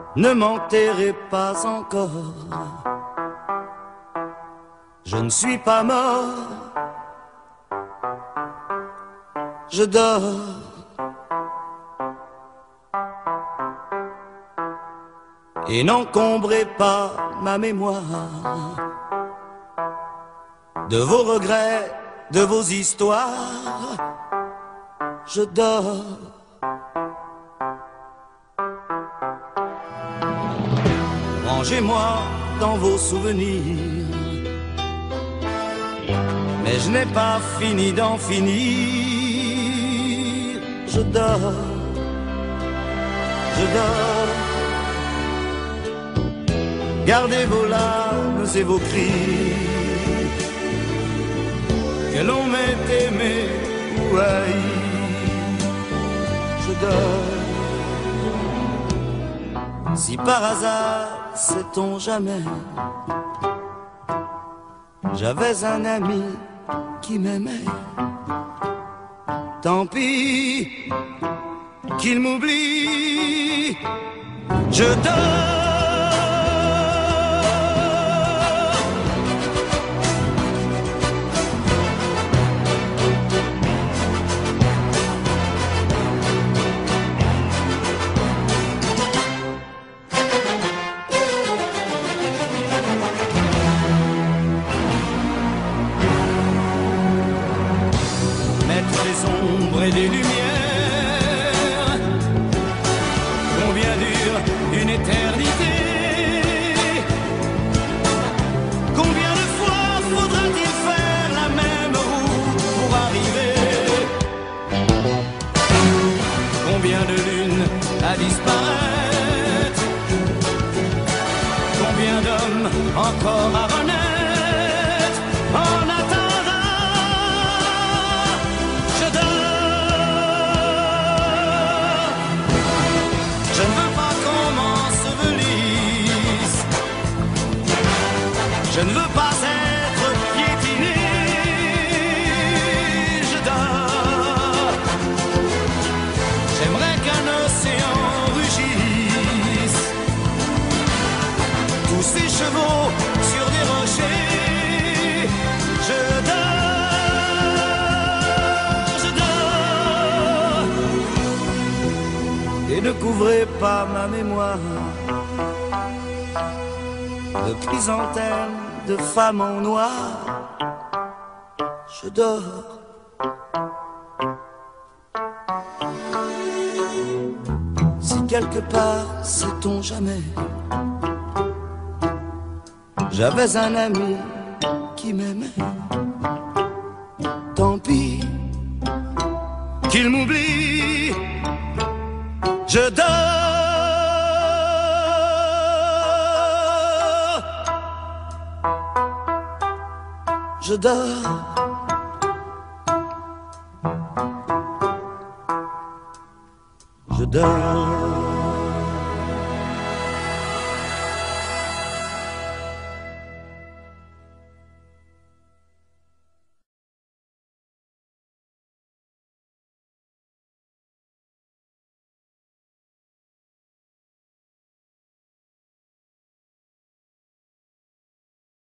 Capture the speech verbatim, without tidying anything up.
Ne m'enterrez pas encore, je ne suis pas mort, je dors. Et n'encombrez pas ma mémoire de vos regrets, de vos histoires, je dors. Rangez-moi dans vos souvenirs, mais je n'ai pas fini d'en finir. Je dors, je dors. Gardez vos larmes et vos cris, que l'on m'ait aimé ou haï. Je dors. Si par hasard, sait-on jamais, j'avais un ami qui m'aimait, tant pis qu'il m'oublie, je dors. Des ombres et des lumières, combien dure une éternité? Combien de fois faudra-t-il faire la même route pour arriver? Combien de lunes à disparaître? Combien d'hommes encore à renaître? En attendant, je ne veux pas qu'on m'ensevelisse, je ne veux pas être piétiné, je dors. J'aimerais qu'un océan rugisse, tous ces chevaux sur des rochers, je dors, je dors. Et ne couvrez pas ma mémoire de chrysanthèmes, de femmes en noir, je dors. Si quelque part, sait-on jamais, j'avais un ami qui m'aimait, tant pis qu'il m'oublie, je dors, je dors, je dors.